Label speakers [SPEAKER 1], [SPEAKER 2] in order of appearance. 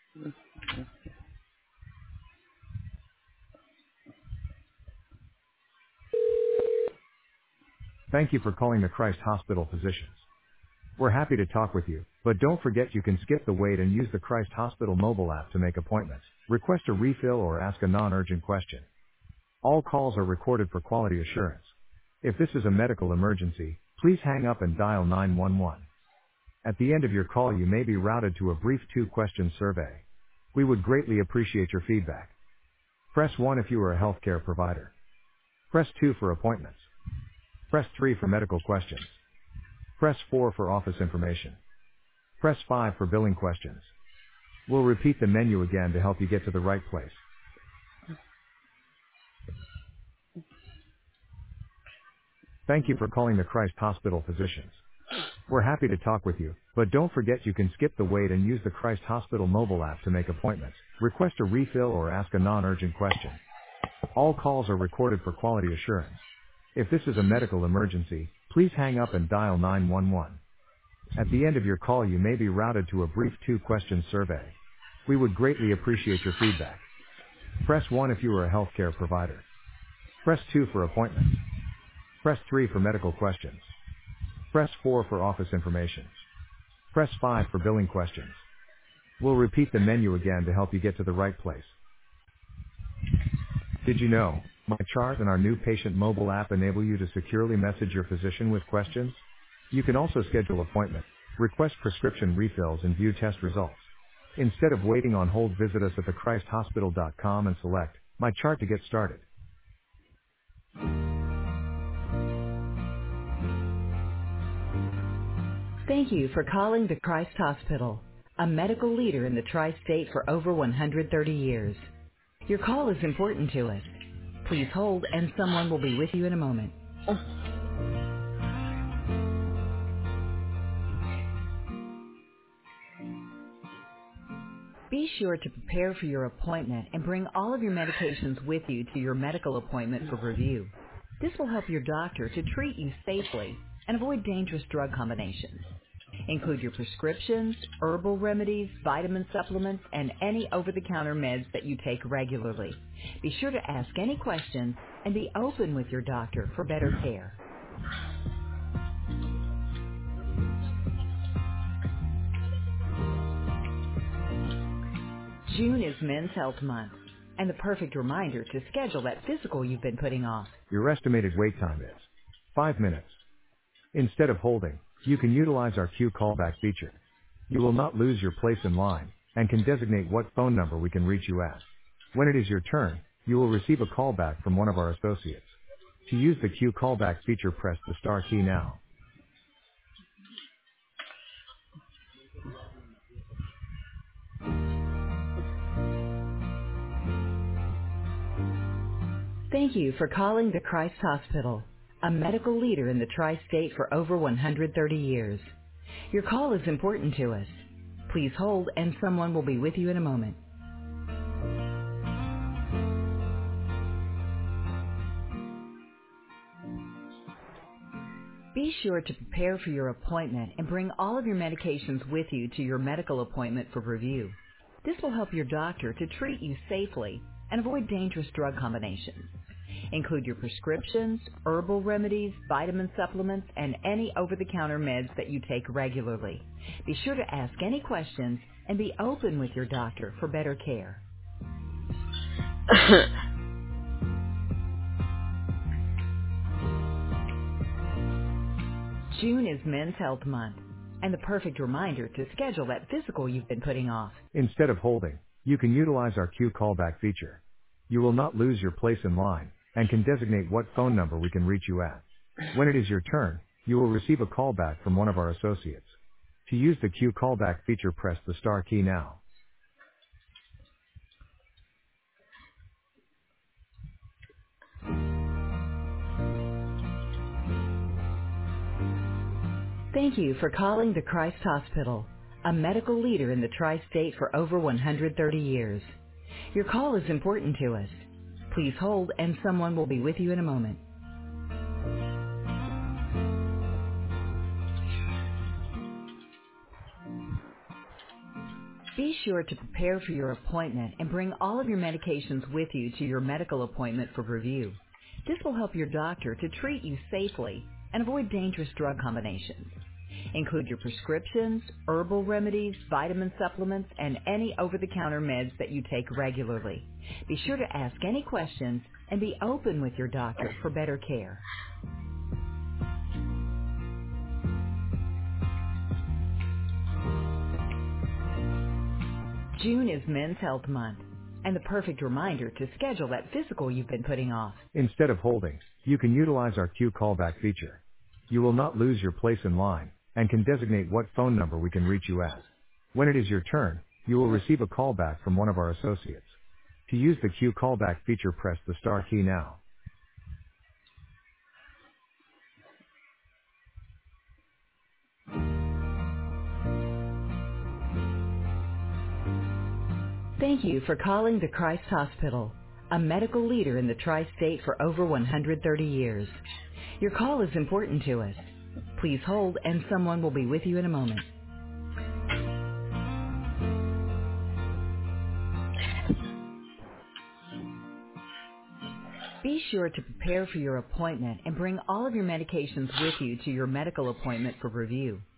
[SPEAKER 1] Thank you for calling the Christ Hospital Physicians. We're happy to talk with you, but don't forget you can skip the wait and use the Christ Hospital mobile app to make appointments, request a refill, or ask a non-urgent question. All calls are recorded for quality assurance. If this is a medical emergency, please hang up and dial 911. At the end of your call, you may be routed to a brief 2-question survey. We would greatly appreciate your feedback. Press 1 if you are a healthcare provider. Press 2 for appointments. Press 3 for medical questions. Press 4 for office information. Press 5 for billing questions. We'll repeat the menu again to help you get to the right place. Thank you for calling the Christ Hospital Physicians. We're happy to talk with you, but don't forget you can skip the wait and use the Christ Hospital mobile app to make appointments, request a refill, or ask a non-urgent question. All calls are recorded for quality assurance. If this is a medical emergency, please hang up and dial 911. At the end of your call, you may be routed to a brief 2-question survey. We would greatly appreciate your feedback. Press 1 if you are a healthcare provider. Press 2 for appointments. Press 3 for medical questions. Press 4 for office information. Press 5 for billing questions. We'll repeat the menu again to help you get to the right place. Did you know MyChart and our new patient mobile app enable you to securely message your physician with questions? You can also schedule appointments, request prescription refills, and view test results. Instead of waiting on hold, visit us at thechristhospital.com and select MyChart to get started.
[SPEAKER 2] Thank you for calling the Christ Hospital, a medical leader in the tri-state for over 130 years. Your call is important to us. Please hold and someone will be with you in a moment. Be sure to prepare for your appointment and bring all of your medications with you to your medical appointment for review. This will help your doctor to treat you safely and avoid dangerous drug combinations. Include your prescriptions, herbal remedies, vitamin supplements, and any over-the-counter meds that you take regularly. Be sure to ask any questions and be open with your doctor for better care. June is Men's Health Month, and the perfect reminder to schedule that physical you've been putting off.
[SPEAKER 1] Your estimated wait time is 5 minutes. Instead of holding, you can utilize our Q callback feature. You will not lose your place in line and can designate what phone number we can reach you at. When it is your turn, you will receive a callback from one of our associates. To use the Q callback feature, press the star key now.
[SPEAKER 2] Thank you for calling the Christ Hospital, a medical leader in the tri-state for over 130 years. Your call is important to us. Please hold and someone will be with you in a moment. Be sure to prepare for your appointment and bring all of your medications with you to your medical appointment for review. This will help your doctor to treat you safely and avoid dangerous drug combinations. Include your prescriptions, herbal remedies, vitamin supplements, and any over-the-counter meds that you take regularly. Be sure to ask any questions and be open with your doctor for better care. June is Men's Health Month, and the perfect reminder to schedule that physical you've been putting off.
[SPEAKER 1] Instead of holding, you can utilize our Q callback feature. You will not lose your place in line and can designate what phone number we can reach you at. When it is your turn, you will receive a callback from one of our associates. To use the Q callback feature, press the star key now.
[SPEAKER 2] Thank you for calling the Christ Hospital, a medical leader in the tri-state for over 130 years. Your call is important to us. Please hold and someone will be with you in a moment. Be sure to prepare for your appointment and bring all of your medications with you to your medical appointment for review. This will help your doctor to treat you safely and avoid dangerous drug combinations. Include your prescriptions, herbal remedies, vitamin supplements, and any over-the-counter meds that you take regularly. Be sure to ask any questions and be open with your doctor for better care. June is Men's Health Month, and the perfect reminder to schedule that physical you've been putting off.
[SPEAKER 1] Instead of holding, you can utilize our Q callback feature. You will not lose your place in line and can designate what phone number we can reach you at. When it is your turn, you will receive a callback from one of our associates. To use the Q callback feature, press the star key now.
[SPEAKER 2] Thank you for calling the Christ Hospital, a medical leader in the tri-state for over 130 years. Your call is important to us. Please hold and someone will be with you in a moment. Be sure to prepare for your appointment and bring all of your medications with you to your medical appointment for review.